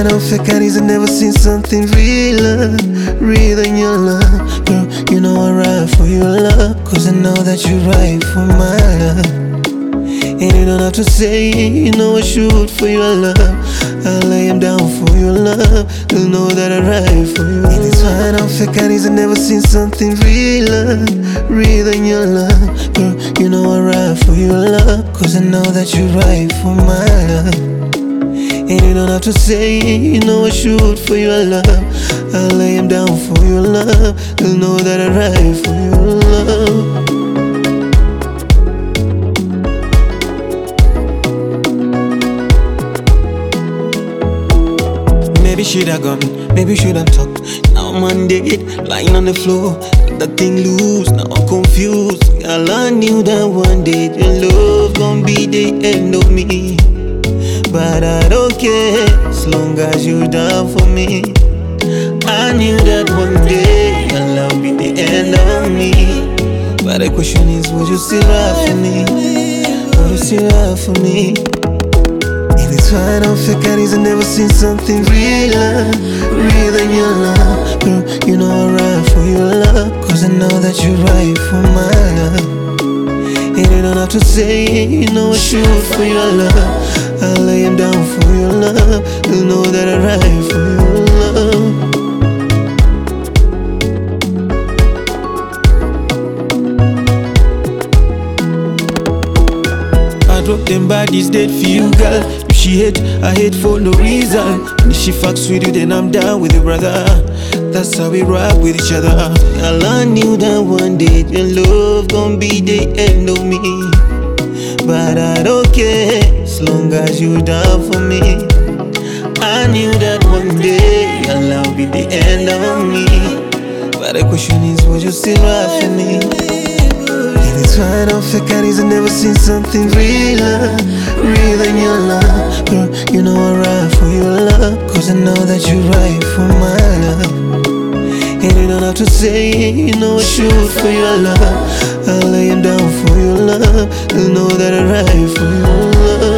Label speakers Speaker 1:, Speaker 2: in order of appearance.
Speaker 1: trying on fake IDs and never seen something realer, real than your love. Girl, you know I ride for your love, cause I know that you're right for my love. And you don't have to say it, you know I shoot for your love. I lay him down for your love, you'll know that I ride for you. And it's fine on fake IDs and never seen something realer, real than your love. Girl, you know I ride for your love, cause I know that you're right for my love. And you don't have to say it, you know I shoot for your love. I lay him down for your love, you'll know that I ride for your love. Maybe shoulda gone, maybe shoulda talk. Now I'm on dead, lying on the floor. That thing loose, now I'm confused. Girl, I knew that one day your love gon' be the end of me. But I don't care, as long as you're down for me. I knew that one day your love be the end of me. But the question is, would you still ride for me? Would you still ride for me? It's fine on fake IDs and never seen something realer, real than your love. Girl, you know I ride for your love, cause I know that you're right for my love. And you don't have to say it, you know I shoot for your love. I lay him down for your love, you'll know that I ride for your love. I drop them bodies dead for you, girl. If she hate, I hate for no reason. And if she fucks with you, then I'm down with you, brother. That's how we rock with each other. Girl, I knew that one day your love gon' be the end of me. But I don't care, as long as you're down for me. I knew that one day your love be the end of me. But the question is, would you still ride for me? It's fine on fake IDs and never seen something realer, real than your love. Girl, you know I ride for your love, cause I know that you're right for my love. And you don't have to say it, you know I shoot for your love. I lay him down for your love, you'll know that I ride for your love.